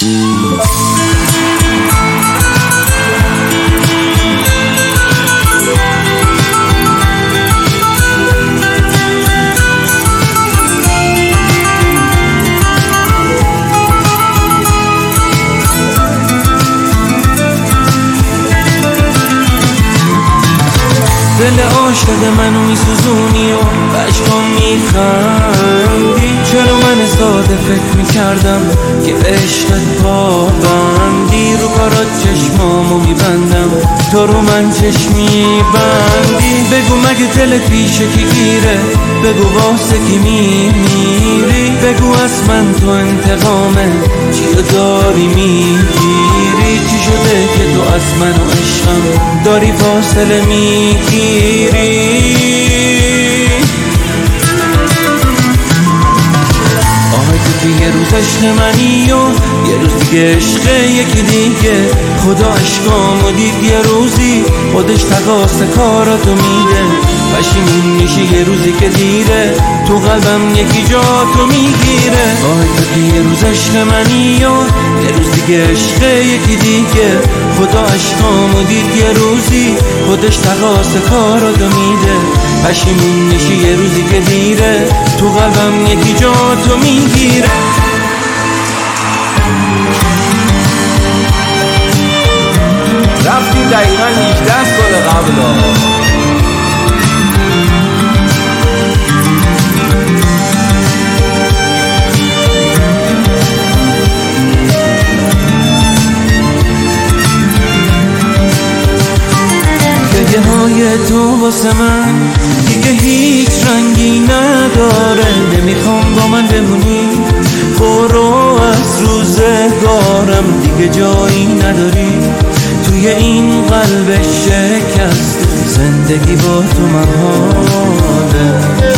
دل عاشق منو میسوزونی و عشقام میخندی. چرا من ساده فکر میکردم که عشقت پابندی. رو کارات چشمامو میبندم تو رو من چشمی بندی. بگو مگه دل پیشه کی گیره، بگو واسه کی میمیری. بگو از من تو انتقامه چیو داری میگیری. چی شده که تو از من و عشقم داری فاصله میگیری. آهای تو یه روز عشق منی و یه روز دیگه عشق یکی دیگه. خدا عشقامو دید یه روزی خودش تقاس کاراتو میده. پشیمون میشی یه روزی که دیره تو قلبم یکی جا تو میگیره. آهای تو یه روز عشق منی و یه روز دیگه عشق یکی دیگه. خدا عشقامو دید یه روزی خودش تقاس کاراتو میده. پشیمون میشی یه روزی که دیره تو قلبم یکی جا تو میگیره. رفتیم دقیقا 18 سال قبل گریه های تو واسه من دیگه هیچ رنگی نداره. نمیخوام با من بمونی، برو از روزگارم دیگه جایی نداری. توی این قلب شکست زندگی با تو محاله.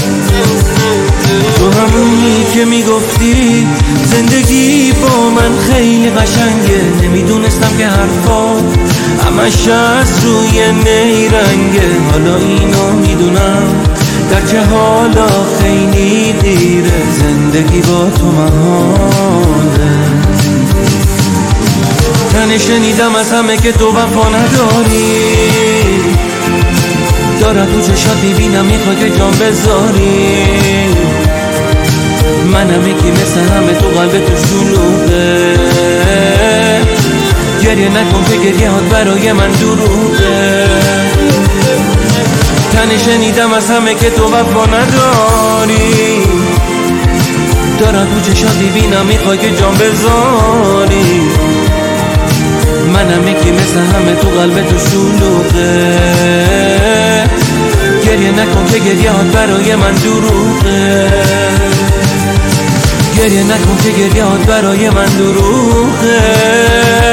تو همونی که میگفتی زندگی با من خیلی قشنگه. نمیدونستم که حرفات همش از روی نیرنگه. حالا اینو میدونم گرچه حالا خیلی دیره. زندگی با تو محاله. من شنیدم از همه که تو وفا نداری. دارم تو چشات میبینم میخوای که جان بذاری. منم یکی مثل همه تو قلب تو شلوغه. گریه نکن که گریه هات برای من دروغه. تنه شنیدم از همه که تو وفا نداری. دارم تو چشات میبینم میخوای که جان بذاری. منم یکی مثل همه تو قلب تو شلوغه. گریه نکن که گریه هات برای من دروغه. گریه نکن که گریه هات برای من دروغه.